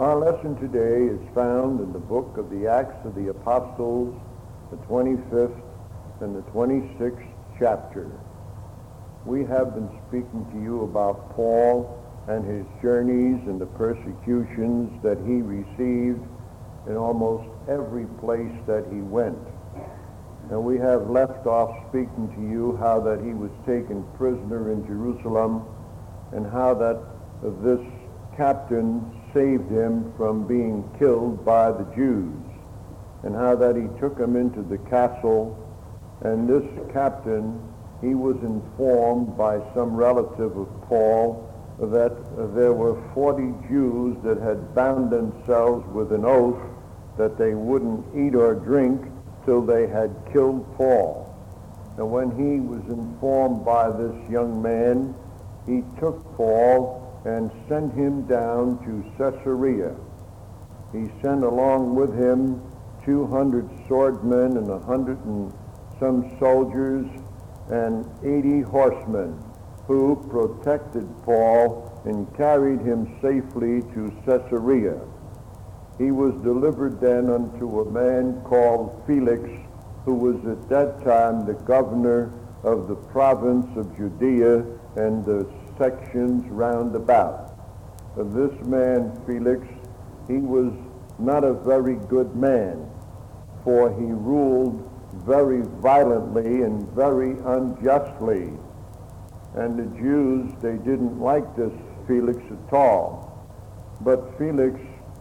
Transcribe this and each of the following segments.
Our lesson today is found in the book of the Acts of the Apostles, the 25th and the 26th chapter. We have been speaking to you about Paul and his journeys and the persecutions that he received in almost every place that he went. And we have left off speaking to you how that he was taken prisoner in Jerusalem and how that this captain saved him from being killed by the Jews, and how that he took him into the castle. And this captain, he was informed by some relative of Paul that there were 40 Jews that had bound themselves with an oath that they wouldn't eat or drink till they had killed Paul. And when he was informed by this young man, he took Paul and sent him down to Caesarea. He sent along with him 200 swordmen and 100 and some soldiers and 80 horsemen, who protected Paul and carried him safely to Caesarea. He was delivered then unto a man called Felix, who was at that time the governor of the province of Judea and the sections round about. This man, Felix, he was not a very good man, for he ruled very violently and very unjustly. And the Jews, they didn't like this Felix at all. But Felix,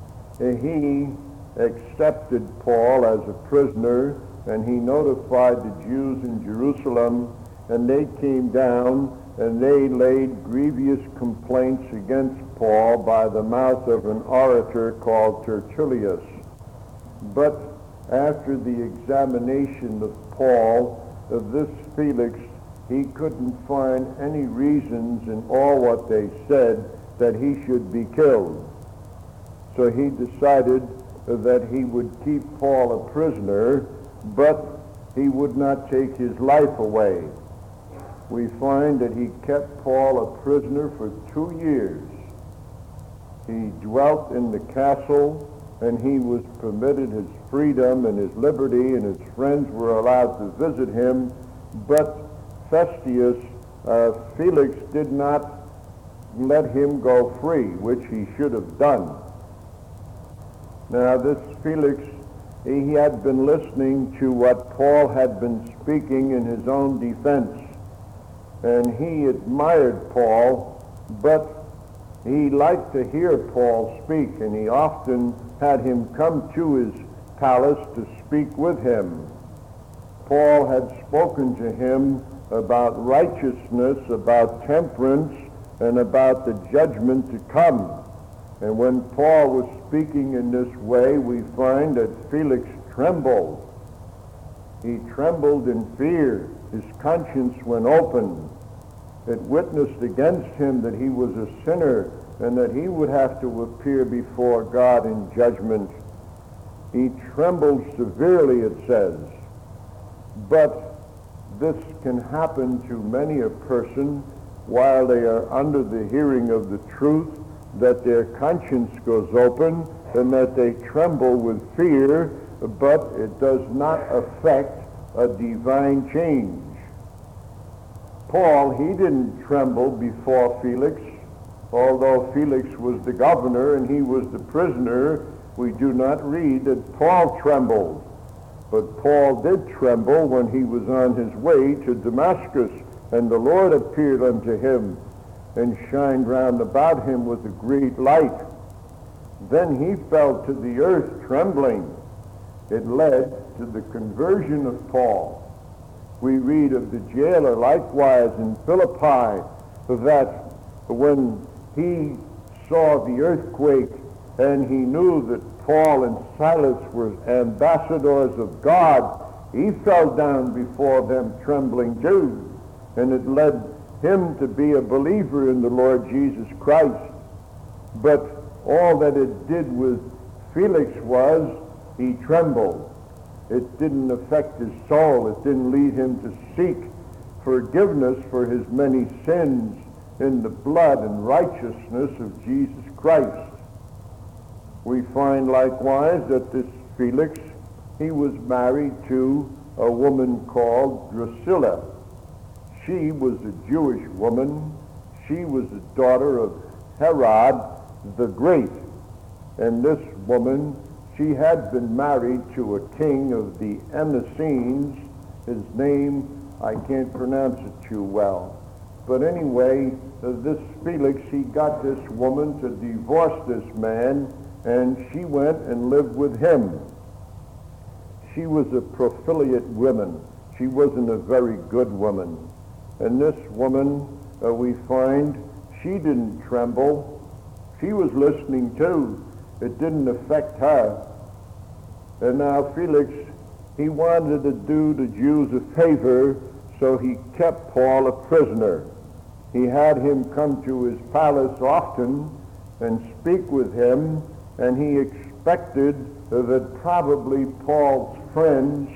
he accepted Paul as a prisoner, and he notified the Jews in Jerusalem, and they came down and they laid grievous complaints against Paul by the mouth of an orator called Tertullius. But after the examination of Paul, this Felix, he couldn't find any reasons in all what they said that he should be killed. So he decided that he would keep Paul a prisoner, but he would not take his life away. We find that he kept Paul a prisoner for 2 years. He dwelt in the castle, and he was permitted his freedom and his liberty, and his friends were allowed to visit him. But Festus, Felix did not let him go free, which he should have done. Now this Felix, he had been listening to what Paul had been speaking in his own defense, and he admired Paul, but he liked to hear Paul speak, and he often had him come to his palace to speak with him. Paul had spoken to him about righteousness, about temperance, and about the judgment to come. And when Paul was speaking in this way, we find that Felix trembled. He trembled in fear. His conscience went open. It witnessed against him that he was a sinner and that he would have to appear before God in judgment. He trembled severely, it says. But this can happen to many a person while they are under the hearing of the truth, that their conscience goes open and that they tremble with fear, but it does not affect a divine change. Paul, he didn't tremble before Felix. Although Felix was the governor and he was the prisoner, we do not read that Paul trembled. But Paul did tremble when he was on his way to Damascus, and the Lord appeared unto him and shined round about him with a great light. Then he fell to the earth trembling. It led to the conversion of Paul. We read of the jailer likewise in Philippi, that when he saw the earthquake and he knew that Paul and Silas were ambassadors of God, he fell down before them trembling too, and it led him to be a believer in the Lord Jesus Christ. But all that it did with Felix was he trembled. It didn't affect his soul. It didn't lead him to seek forgiveness for his many sins in the blood and righteousness of Jesus Christ. We find likewise that this Felix, he was married to a woman called Drusilla. She was a Jewish woman. She was the daughter of Herod the Great. And this woman, she had been married to a king of the Essenes. His name, I can't pronounce it too well. But anyway, this Felix, he got this woman to divorce this man, and she went and lived with him. She was a profligate woman. She wasn't a very good woman. And this woman, we find, she didn't tremble. She was listening too. It didn't affect her. And now Felix, he wanted to do the Jews a favor, so he kept Paul a prisoner. He had him come to his palace often and speak with him, and he expected that probably Paul's friends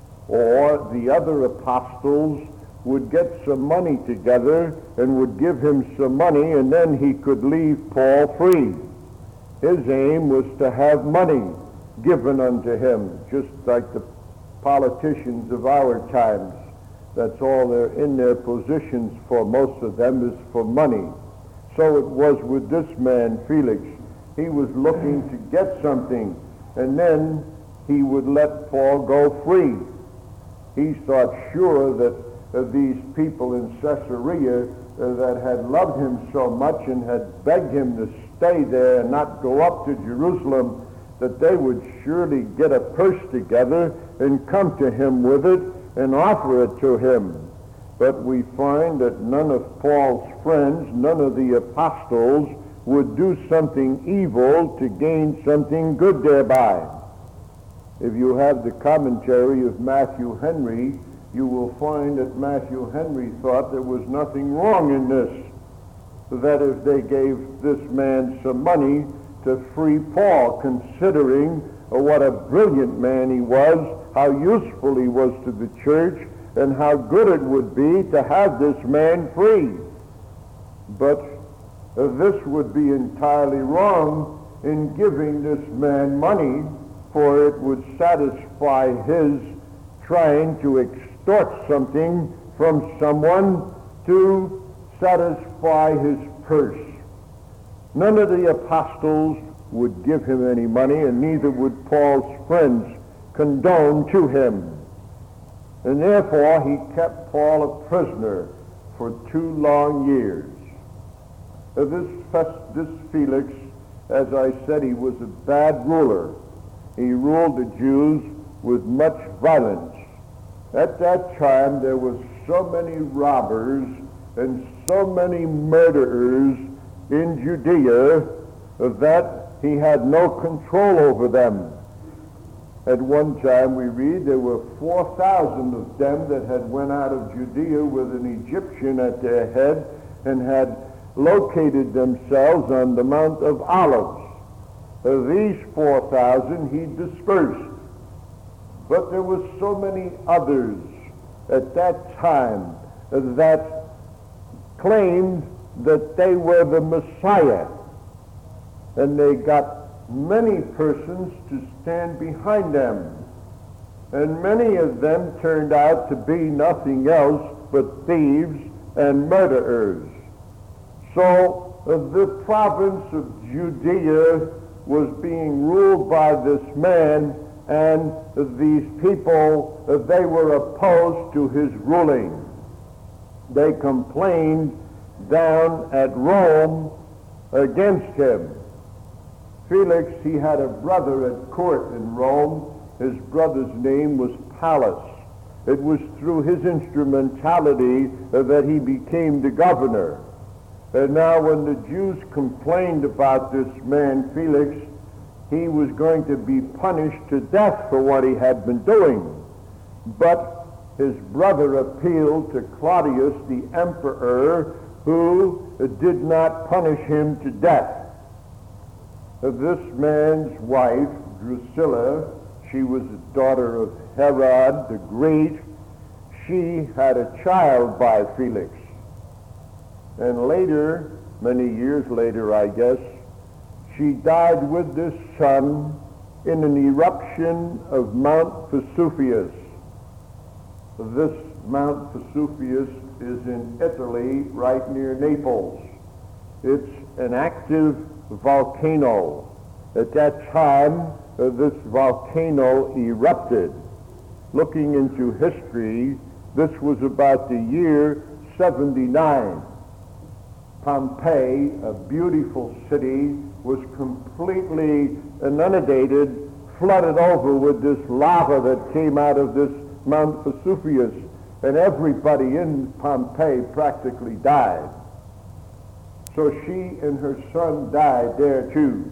or the other apostles would get some money together and would give him some money, and then he could leave Paul free. His aim was to have money given unto him, just like the politicians of our times. That's all they're in their positions for. Most of them is for money. So it was with this man, Felix. He was looking to get something, and then he would let Paul go free. He thought sure that these people in Caesarea that had loved him so much and had begged him to stay there and not go up to Jerusalem, that they would surely get a purse together and come to him with it and offer it to him. But we find that none of Paul's friends, none of the apostles, would do something evil to gain something good thereby. If you have the commentary of Matthew Henry, you will find that Matthew Henry thought there was nothing wrong in this, that if they gave this man some money to free Paul, considering what a brilliant man he was, how useful he was to the church, and how good it would be to have this man free. But this would be entirely wrong in giving this man money, for it would satisfy his trying to extort something from someone to satisfy his purse. None of the apostles would give him any money, and neither would Paul's friends condone to him. And therefore he kept Paul a prisoner for 2 long years. This Felix, as I said, he was a bad ruler. He ruled the Jews with much violence. At that time there were so many robbers and so many murderers in Judea that he had no control over them. At one time we read there were 4,000 of them that had went out of Judea with an Egyptian at their head and had located themselves on the Mount of Olives. These 4,000 he dispersed. But there were so many others at that time that claimed that they were the Messiah. And they got many persons to stand behind them. And many of them turned out to be nothing else but thieves and murderers. So the province of Judea was being ruled by this man, and these people, they were opposed to his ruling. They complained down at Rome against him. Felix, he had a brother at court in Rome. His brother's name was Pallas. It was through his instrumentality that he became the governor. And now when the Jews complained about this man Felix, he was going to be punished to death for what he had been doing. But his brother appealed to Claudius, the emperor, who did not punish him to death. This man's wife, Drusilla, she was a daughter of Herod the Great. She had a child by Felix. And later, many years later, I guess, she died with this son in an eruption of Mount Vesuvius. This Mount Vesuvius is in Italy, right near Naples. It's an active volcano. At that time, this volcano erupted. Looking into history, this was about the year 79. Pompeii, a beautiful city, was completely inundated, flooded over with this lava that came out of this Mount Vesuvius, and everybody in Pompeii practically died. So she and her son died there too.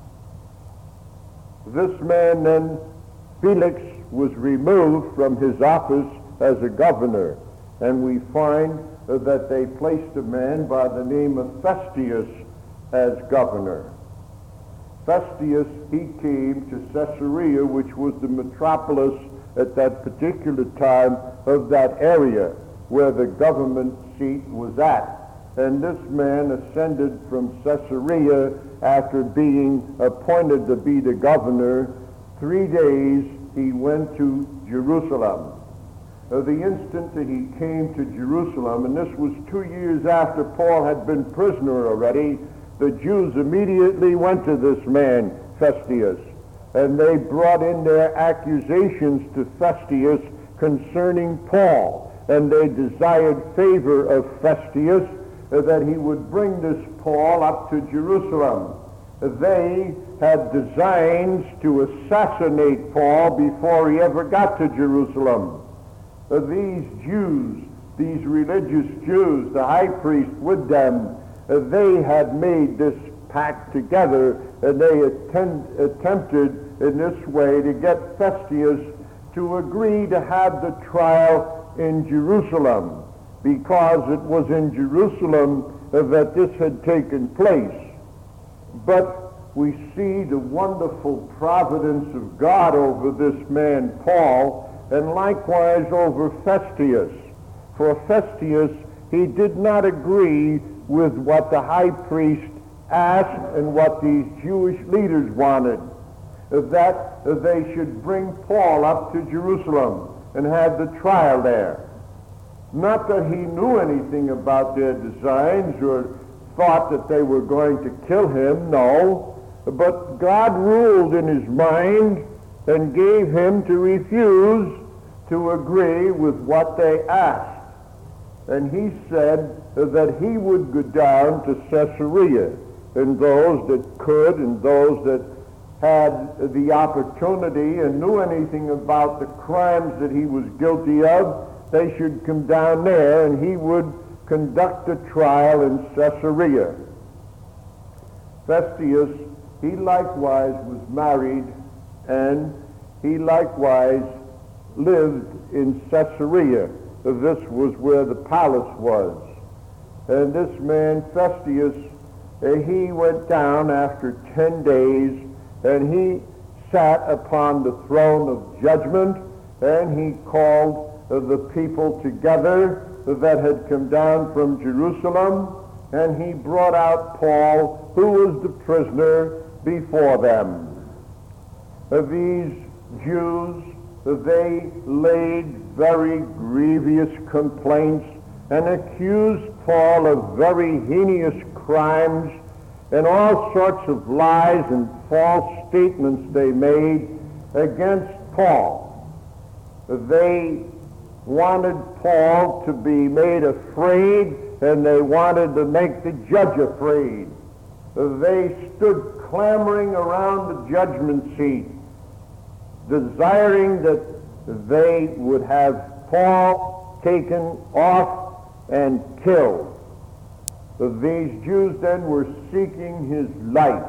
This man then, Felix, was removed from his office as a governor, and we find that they placed a man by the name of Festius as governor. Festius, he came to Caesarea, which was the metropolis at that particular time of that area where the government seat was at. And this man ascended from Caesarea after being appointed to be the governor. 3 days he went to Jerusalem. The instant that he came to Jerusalem, and this was 2 years after Paul had been prisoner already, the Jews immediately went to this man, Festius, and they brought in their accusations to Festius concerning Paul, and they desired favor of Festius that he would bring this Paul up to Jerusalem. They had designs to assassinate Paul before he ever got to Jerusalem. These Jews, these religious Jews, the high priest with them, they had made this pact together, and they attempted in this way to get Festius to agree to have the trial in Jerusalem, because it was in Jerusalem that this had taken place. But we see the wonderful providence of God over this man Paul, and likewise over Festius. For Festius, he did not agree with what the high priest asked and what these Jewish leaders wanted, that they should bring Paul up to Jerusalem and have the trial there. Not that he knew anything about their designs or thought that they were going to kill him, no, but God ruled in his mind and gave him to refuse to agree with what they asked. And he said that he would go down to Caesarea, and those that could and those that had the opportunity and knew anything about the crimes that he was guilty of, they should come down there, and he would conduct a trial in Caesarea. Festius, he likewise was married, and he likewise lived in Caesarea. This was where the palace was. And this man, Festius, he went down after 10 days, and he sat upon the throne of judgment, and he called the people together that had come down from Jerusalem, and he brought out Paul, who was the prisoner, before them. These Jews, they laid very grievous complaints and accused Paul of very heinous crimes, and all sorts of lies and false statements they made against Paul. They wanted Paul to be made afraid, and they wanted to make the judge afraid. They stood clamoring around the judgment seat, desiring that they would have Paul taken off and killed. These Jews then were seeking his life.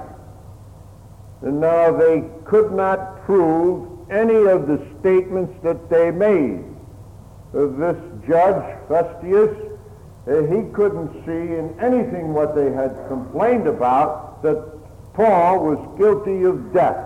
And now they could not prove any of the statements that they made. This judge, Festius, he couldn't see in anything what they had complained about that Paul was guilty of death.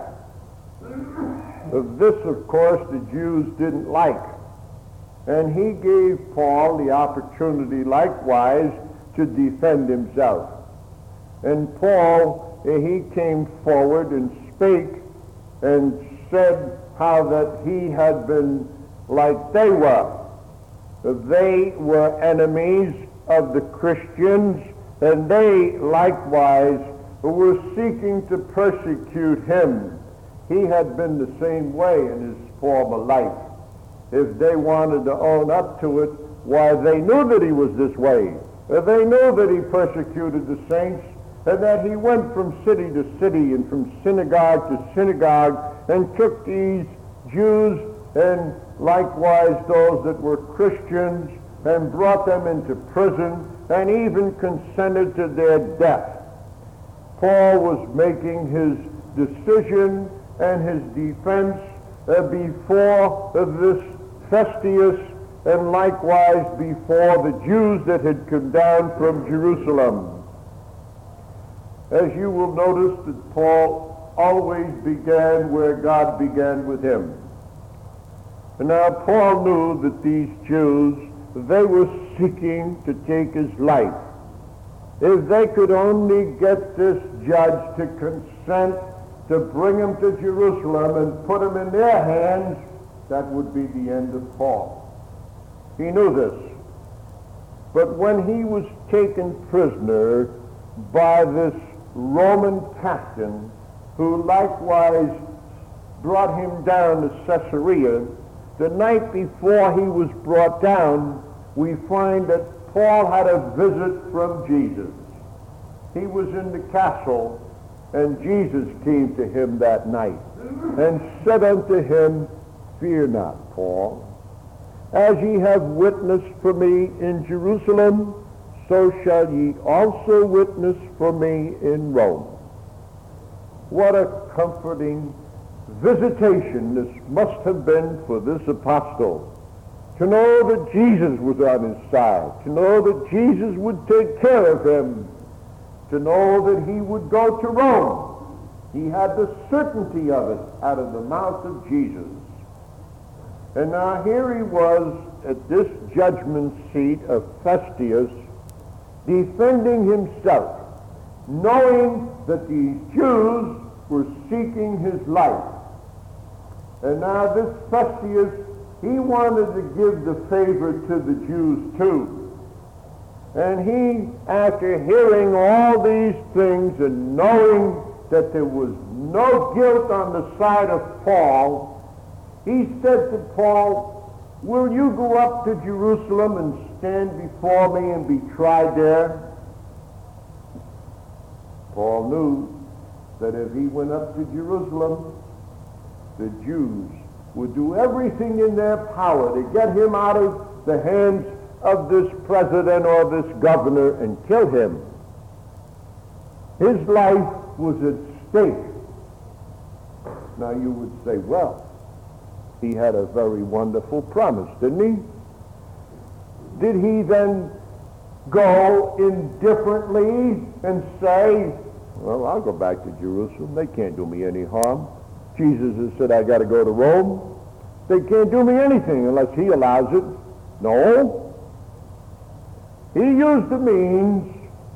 This, of course, the Jews didn't like. And he gave Paul the opportunity likewise to defend himself. And Paul, he came forward and spake and said how that he had been like they were. They were enemies of the Christians, and they likewise were seeking to persecute him. He had been the same way in his former life. If they wanted to own up to it, why, they knew that he was this way. They knew that he persecuted the saints, and that he went from city to city and from synagogue to synagogue and took these Jews and likewise those that were Christians and brought them into prison and even consented to their death. Paul was making his decision and his defense before this Festus and likewise before the Jews that had come down from Jerusalem. As you will notice that Paul always began where God began with him. And now Paul knew that these Jews, they were seeking to take his life. If they could only get this judge to consent to bring him to Jerusalem and put him in their hands, that would be the end of Paul. He knew this. But when he was taken prisoner by this Roman captain, who likewise brought him down to Caesarea, the night before he was brought down, we find that Paul had a visit from Jesus. He was in the castle, and Jesus came to him that night and said unto him, Fear not, Paul. As ye have witnessed for me in Jerusalem, so shall ye also witness for me in Rome. What a comforting visitation this must have been for this apostle, to know that Jesus was on his side, to know that Jesus would take care of him, to know that he would go to Rome. He had the certainty of it out of the mouth of Jesus. And now here he was at this judgment seat of Festus, defending himself, knowing that these Jews were seeking his life. And now this Festus, he wanted to give the favor to the Jews too. And he, after hearing all these things and knowing that there was no guilt on the side of Paul, he said to Paul, Will you go up to Jerusalem and stand before me and be tried there? Paul knew that if he went up to Jerusalem, the Jews would do everything in their power to get him out of the hands of this president or this governor and kill him. His life was at stake. Now you would say, well, he had a very wonderful promise, didn't he? Did he then go indifferently and say, well, I'll go back to Jerusalem. They can't do me any harm. Jesus has said I got to go to Rome. They can't do me anything unless he allows it. No. He used the means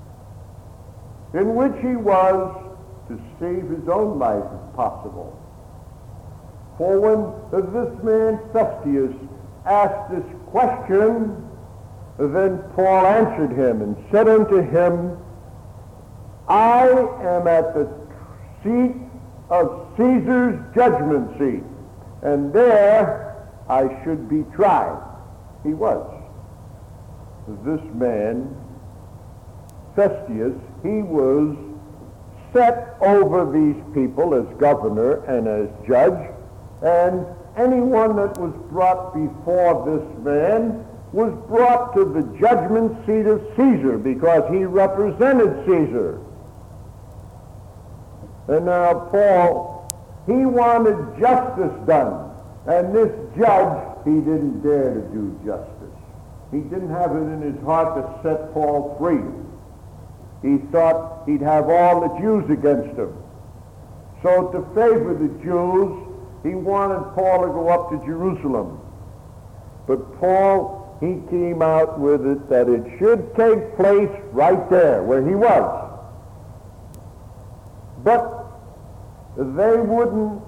in which he was to save his own life if possible. For when this man Festus asked this question, then Paul answered him and said unto him, I am at the seat of Caesar's judgment seat, and there I should be tried. He was. This man, Festus, he was set over these people as governor and as judge, and anyone that was brought before this man was brought to the judgment seat of Caesar because he represented Caesar. And now Paul, he wanted justice done, and this judge, he didn't dare to do justice. He didn't have it in his heart to set Paul free. He thought he'd have all the Jews against him. So to favor the Jews, he wanted Paul to go up to Jerusalem. But Paul, he came out with it that it should take place right there where he was. But they wouldn't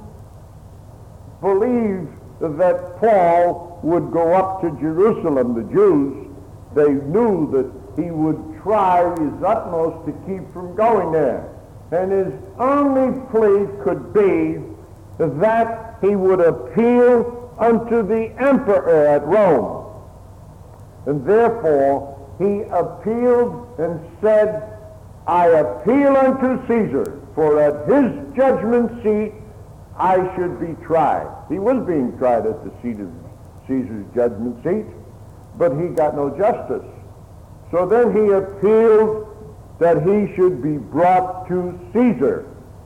believe that Paul would go up to Jerusalem, the Jews. They knew that he would try his utmost to keep from going there. And his only plea could be that he would appeal unto the emperor at Rome. And therefore he appealed and said, I appeal unto Caesar, for at his judgment seat I should be tried. He was being tried at the seat of Caesar's judgment seat, but he got no justice. So then he appealed that he should be brought to Caesar.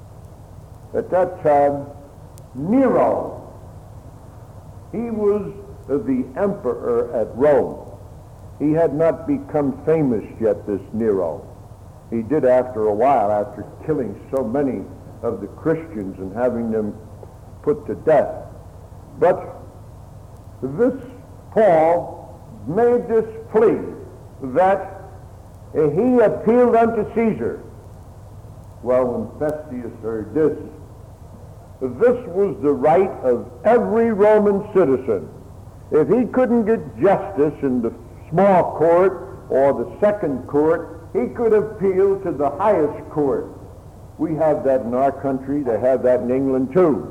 At that time, Nero, he was the emperor at Rome. He had not become famous yet, this Nero. He did after a while, after killing so many of the Christians and having them put to death. But this Paul made this plea that he appealed unto Caesar. Well, when Festus heard this was the right of every Roman citizen. If he couldn't get justice in the small court or the second court, he could appeal to the highest court. We have that in our country. They have that in England too.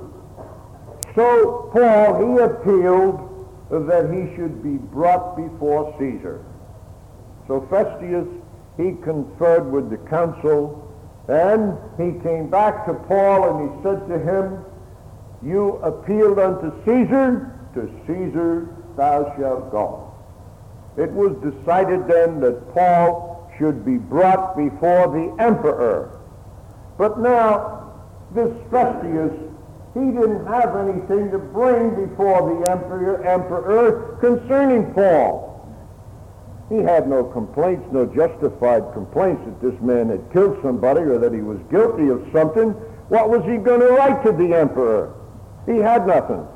So Paul, he appealed that he should be brought before Caesar. So Festus, he conferred with the council, and he came back to Paul and he said to him, you appealed unto Caesar, to Caesar thou shalt go. It was decided then that Paul should be brought before the emperor. But now, this Festus, he didn't have anything to bring before the emperor concerning Paul. He had no complaints, no justified complaints that this man had killed somebody or that he was guilty of something. What was he going to write to the emperor? He had nothing.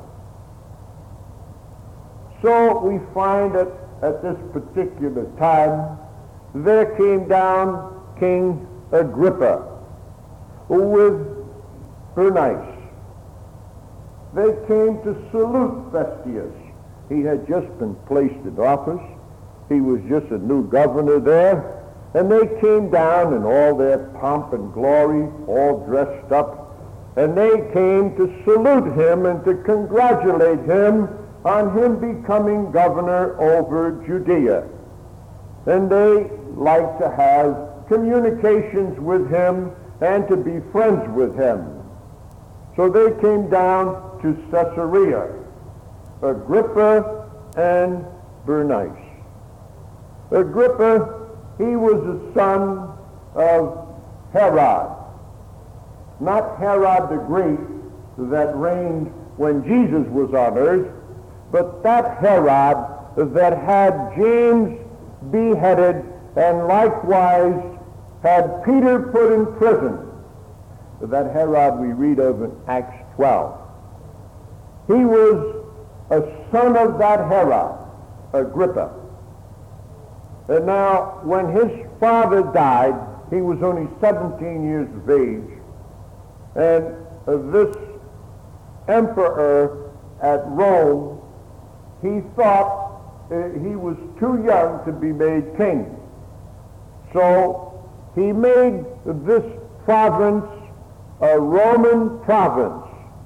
So we find that at this particular time, there came down King Agrippa with Bernice. They came to salute Festus. He had just been placed in office. He was just a new governor there. And they came down in all their pomp and glory, all dressed up. And they came to salute him and to congratulate him on him becoming governor over Judea. And they liked to have communications with him and to be friends with him. So they came down to Caesarea, Agrippa and Bernice. Agrippa, he was the son of Herod. Not Herod the Great that reigned when Jesus was on earth, but that Herod that had James beheaded and likewise had Peter put in prison. That Herod we read of in Acts 12. He was a son of that Herod, Agrippa. And now, when his father died, he was only 17 years of age, and this emperor at Rome, he thought he was too young to be made king. So he made this province a Roman province.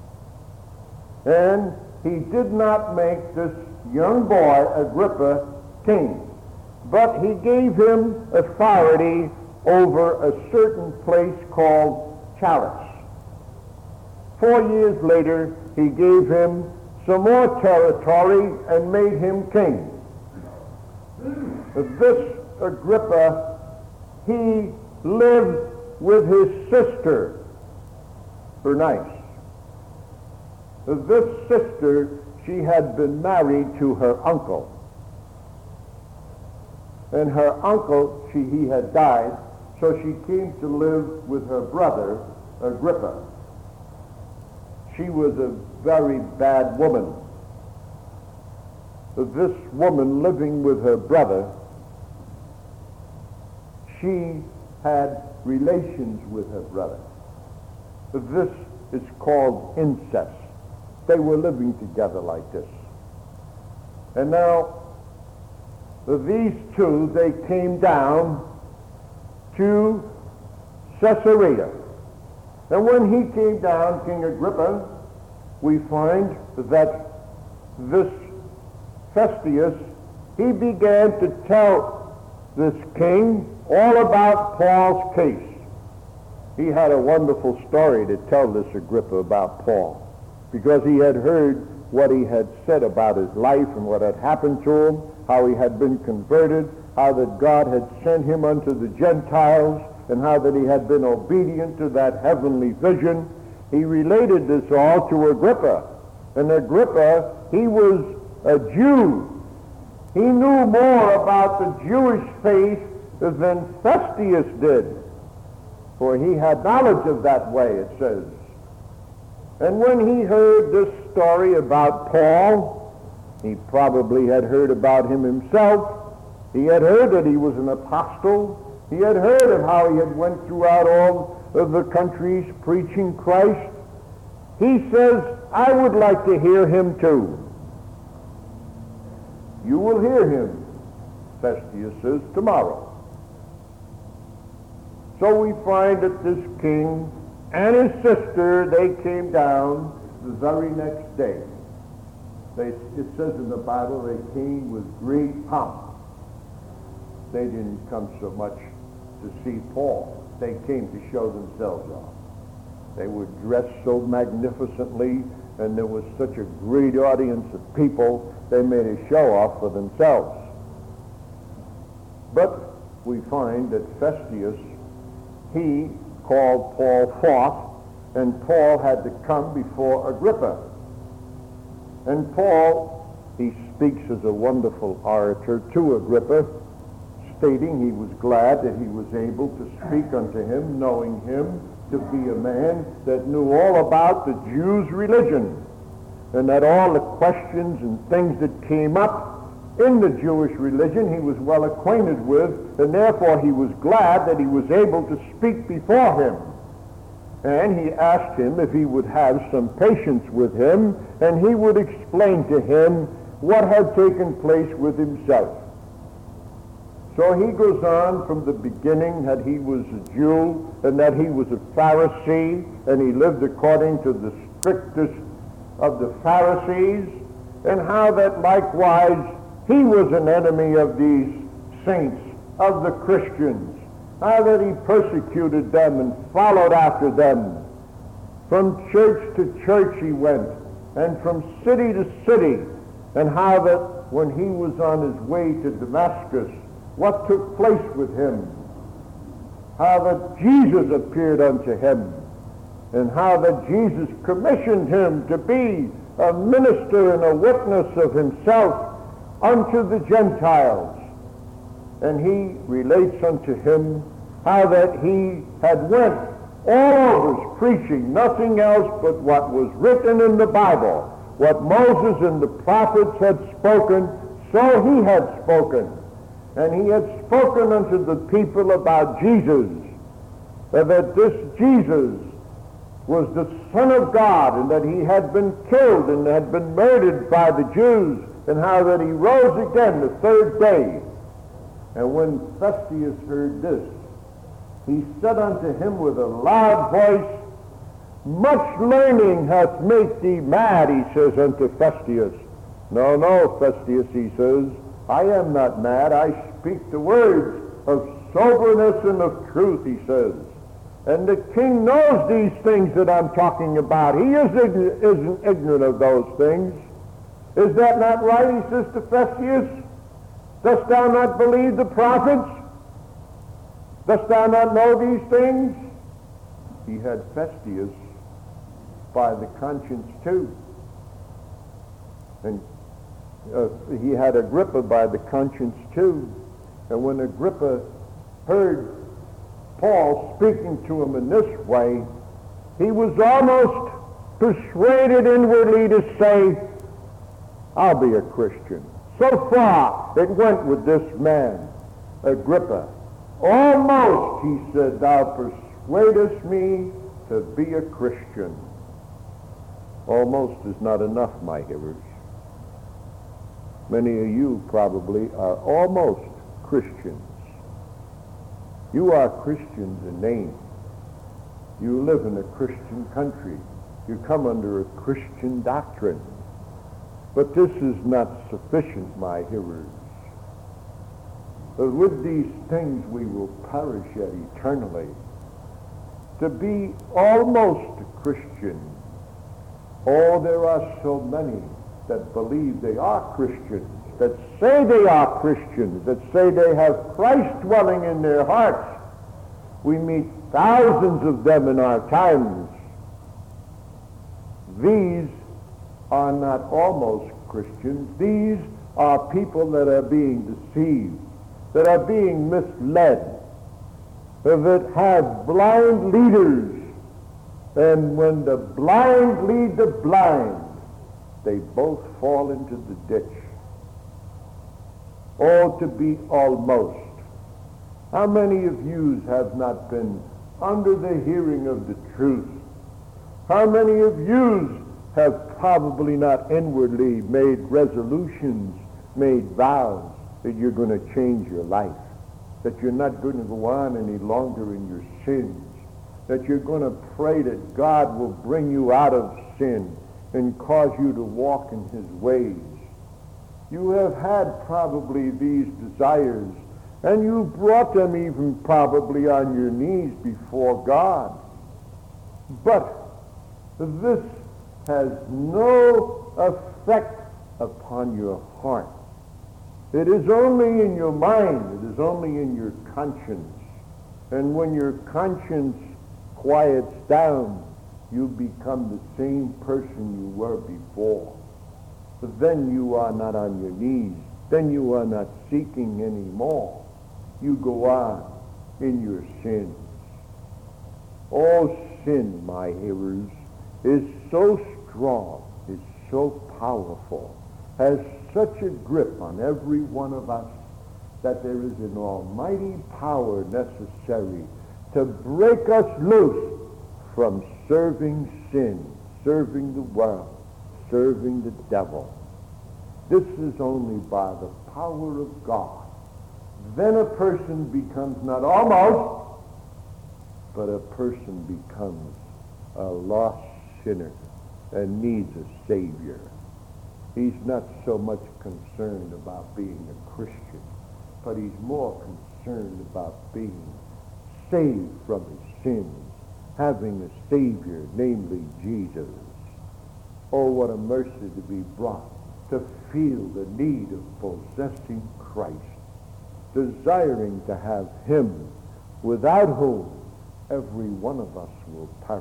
And he did not make this young boy, Agrippa, king. But he gave him authority over a certain place called Challis. 4 years later, he gave him some more territory and made him king. This Agrippa, he lived with his sister, Bernice. This sister, she had been married to her uncle. And her uncle, he had died, so she came to live with her brother, Agrippa. She was a very bad woman. This woman living with her brother, she had relations with her brother. This is called incest. They were living together like this. And now, these two, they came down to Caesarea. And when he came down, King Agrippa, we find that this Festus, he began to tell this king all about Paul's case. He had a wonderful story to tell this Agrippa about Paul, because he had heard what he had said about his life and what had happened to him, how he had been converted, how that God had sent him unto the Gentiles, and how that he had been obedient to that heavenly vision. He related this all to Agrippa. And Agrippa, he was a Jew. He knew more about the Jewish faith than Festus did, for he had knowledge of that way, it says. And when he heard this story about Paul, he probably had heard about him himself. He had heard that he was an apostle. He had heard of how he had went throughout all of the countries preaching Christ. He says, I would like to hear him too. You will hear him, Festus says, tomorrow. So we find that this king and his sister, they came down the very next day. It says in the Bible, they came with great pomp. They didn't come so much to see Paul. They came to show themselves off. They were dressed so magnificently, and there was such a great audience of people, they made a show off for themselves. But we find that Festus, he called Paul forth, and Paul had to come before Agrippa. And Paul, he speaks as a wonderful orator to Agrippa, stating he was glad that he was able to speak unto him, knowing him to be a man that knew all about the Jews' religion, and that all the questions and things that came up in the Jewish religion he was well acquainted with, and therefore he was glad that he was able to speak before him. And he asked him if he would have some patience with him, and he would explain to him what had taken place with himself. So he goes on from the beginning that he was a Jew and that he was a Pharisee, and he lived according to the strictest of the Pharisees, and how that likewise he was an enemy of these saints, of the Christians, how that he persecuted them and followed after them. From church to church he went, and from city to city, and how that when he was on his way to Damascus, what took place with him, how that Jesus appeared unto him, and how that Jesus commissioned him to be a minister and a witness of himself unto the Gentiles. And he relates unto him how that he had went all over preaching nothing else but what was written in the Bible, what Moses and the prophets had spoken, so he had spoken. And he had spoken unto the people about Jesus, that this Jesus was the Son of God, and that he had been killed and had been murdered by the Jews, and how that he rose again the third day. And when Festus heard this, he said unto him with a loud voice, Much learning hath made thee mad, he says unto Festus. No, no, Festus, he says, I am not mad. I speak the words of soberness and of truth, he says. And the king knows these things that I'm talking about. He isn't ignorant of those things. Is that not right, he says to Festus? Dost thou not believe the prophets? Dost thou not know these things? He had Festus by the conscience too. And he had Agrippa by the conscience too. And when Agrippa heard Paul speaking to him in this way, he was almost persuaded inwardly to say, I'll be a Christian. So far it went with this man, Agrippa. Almost, he said, thou persuadest me to be a Christian. Almost is not enough, my hearers. Many of you probably are almost Christians. You are Christians in name. You live in a Christian country. You come under a Christian doctrine. But this is not sufficient, my hearers. But with these things we will perish yet eternally. To be almost a Christian, oh, there are so many that believe they are Christians, that say they are Christians, that say they have Christ dwelling in their hearts. We meet thousands of them in our times. These are not almost Christians. These are people that are being deceived, that are being misled, that have blind leaders. And when the blind lead the blind, they both fall into the ditch. Oh, to be almost. How many of you have not been under the hearing of the truth? How many of you have probably not inwardly made resolutions, made vows that you're going to change your life, that you're not going to go on any longer in your sins, that you're going to pray that God will bring you out of sin and cause you to walk in his ways? You have had probably these desires, and you brought them even probably on your knees before God. But this has no effect upon your heart. It is only in your mind. It is only in your conscience. And when your conscience quiets down, you become the same person you were before. But then you are not on your knees. Then you are not seeking anymore. You go on in your sins. All sin, my hearers, is so strong, is so powerful, has such a grip on every one of us that there is an almighty power necessary to break us loose from serving sin, serving the world, serving the devil. This is only by the power of God. Then a person becomes not almost, but a person becomes a lost sinner and needs a Savior. He's not so much concerned about being a Christian, but he's more concerned about being saved from his sins, having a Savior, namely Jesus. Oh, what a mercy to be brought to feel the need of possessing Christ, desiring to have him, without whom every one of us will perish.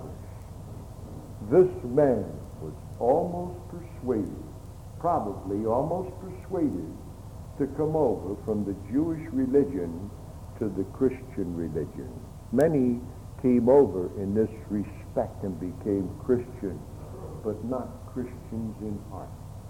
This man was almost persuaded, probably almost persuaded, to come over from the Jewish religion to the Christian religion. Many came over in this respect and became Christians, but not Christians in heart.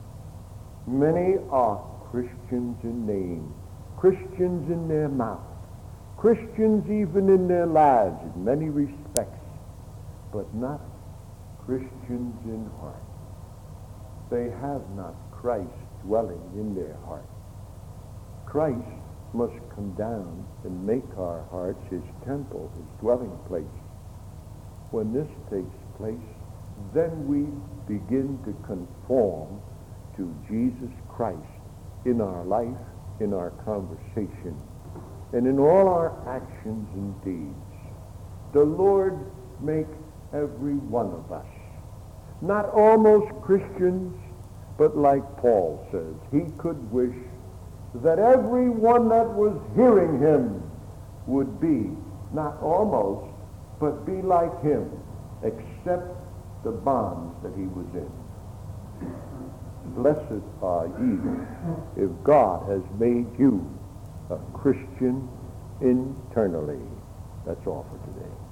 Many are Christians in name, Christians in their mouth, Christians even in their lives in many respects, but not Christians in heart. They have not Christ dwelling in their heart. Christ must come down and make our hearts his temple, his dwelling place. When this takes place, then we begin to conform to Jesus Christ in our life, in our conversation, and in all our actions and deeds. The Lord make every one of us not almost Christians, but like Paul says, he could wish that everyone that was hearing him would be not almost, but be like him, except the bonds that he was in. Blessed are ye if God has made you a Christian internally. That's all for today.